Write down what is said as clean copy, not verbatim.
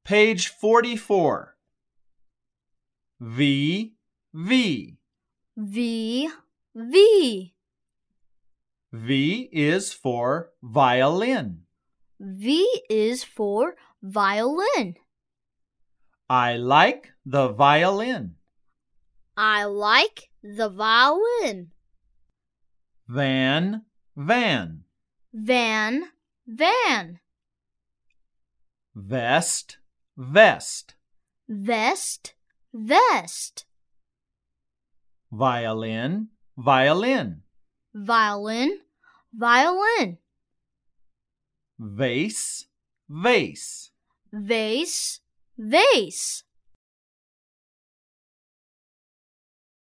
Page 44. V, V. V, V. V is for violin. V is for violin. I like the violin. I like the violin. Van, van. Van, van. Vest, vest. Vest, vest. Violin, violin. Violin, violin. Vase, vase. Vase, vase.